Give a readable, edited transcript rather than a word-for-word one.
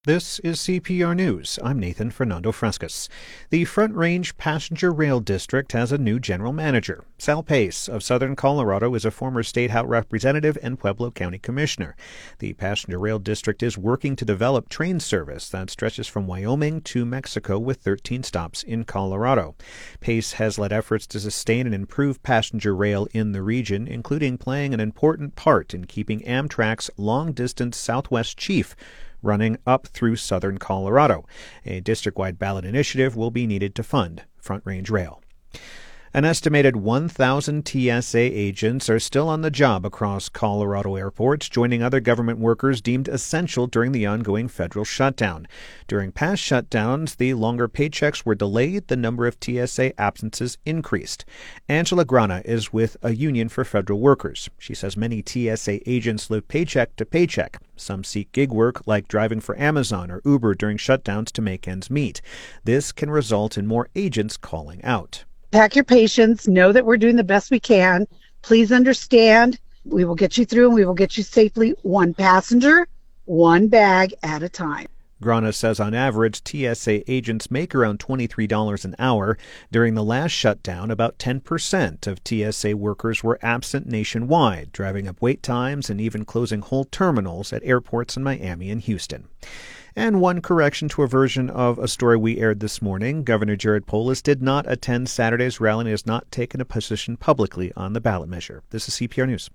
This is CPR News. I'm Nathan Fernando Frescas. The Front Range Passenger Rail District has a new general manager. Sal Pace of Southern Colorado is a former State House representative and Pueblo County Commissioner. The Passenger Rail District is working to develop train service that stretches from Wyoming to Mexico with 13 stops in Colorado. Pace has led efforts to sustain and improve passenger rail in the region, including playing an important part in keeping Amtrak's long-distance Southwest Chief running up through southern Colorado. A district-wide ballot initiative will be needed to fund Front Range Rail. An estimated 1,000 TSA agents are still on the job across Colorado airports, joining other government workers deemed essential during the ongoing federal shutdown. During past shutdowns, the longer paychecks were delayed, the number of TSA absences increased. Angela Grana is with a union for federal workers. She says many TSA agents live paycheck to paycheck. Some seek gig work like driving for Amazon or Uber during shutdowns to make ends meet. This can result in more agents calling out. Pack your patience. Know that we're doing the best we can. Please understand, we will get you through and we will get you safely, one passenger, one bag at a time. Grana says on average, TSA agents make around $23 an hour. During the last shutdown, about 10% of TSA workers were absent nationwide, driving up wait times and even closing whole terminals at airports in Miami and Houston. And one correction to a version of a story we aired this morning. Governor Jared Polis did not attend Saturday's rally and has not taken a position publicly on the ballot measure. This is CPR News.